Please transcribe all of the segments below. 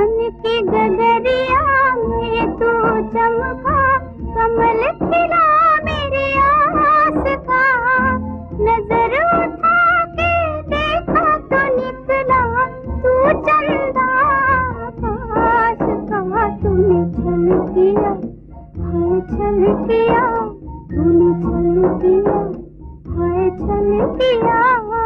मन की गगरिया में तू चमका, कमल खिला मेरे आस का। नजर उठा के देखा तो निकला तू चंदा आकाश का। तूने छल किया, हाय छल किया, तूने छल किया, हाय छल किया।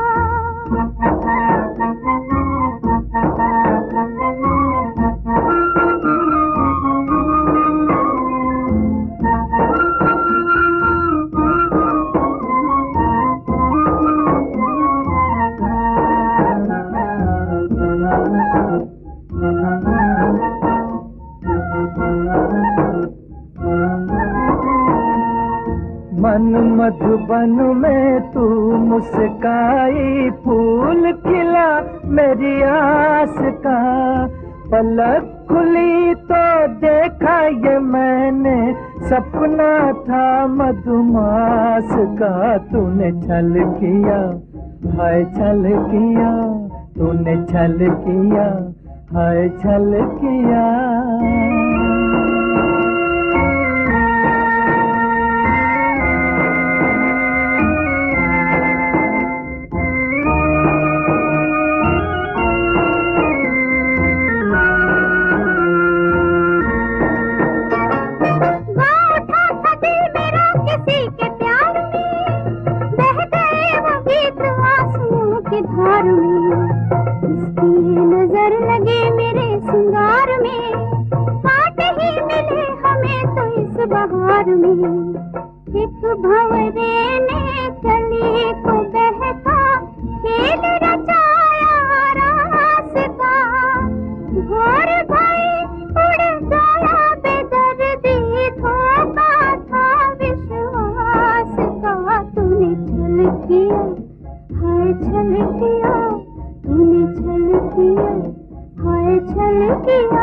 मन मधुबन में तू मुस्काई, फूल खिला मेरी आस का। पलक खुली तो देखा ये मैंने, सपना था मधुमास का। तूने छल किया, हाय छल किया, तूने छल किया, हाय छल किया। नजर लगे मेरे सिंगार में, कांटे ही मिले हमें तो इस बहार में। एक भंवरे ने कली को बहका, खेल रचाया रास का। भोर भई उड़ गया बेदर्दी, धोखा था विश्वास का। तूने छल किया, हाय छल किया, तूने छल किया, हाय छल किया।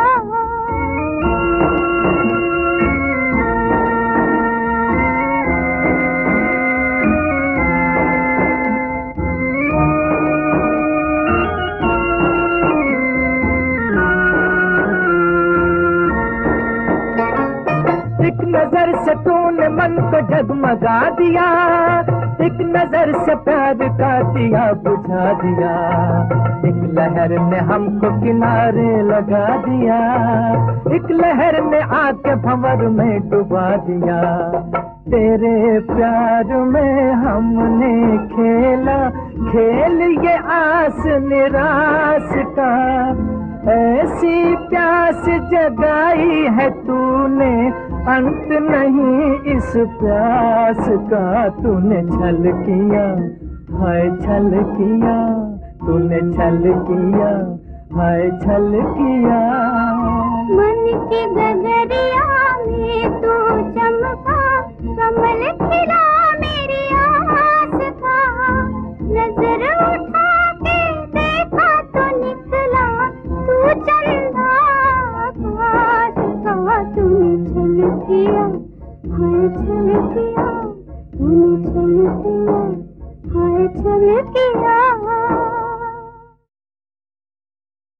एक नजर से तूने मन को जगमगा दिया, एक नजर से प्यार का दिया बुझा दिया। एक लहर ने हमको किनारे लगा दिया, एक लहर ने आके भंवर में डुबा दिया। तेरे प्यार में हमने खेला खेल ये आस निराश का। ऐसी प्यास जगाई है तूने, अंत नहीं इस प्यास का। तूने छल किया, हाय छल किया, तूने छल किया, हाय छल किया। मन की गगरिया में तू चमका, कमल खिला मेरी आस का। नजर उठा के देखा तो निकला तू चंदा आकाश का। तूने छल किया, हाय छल किया, तूने छल किया, हाय छल किया।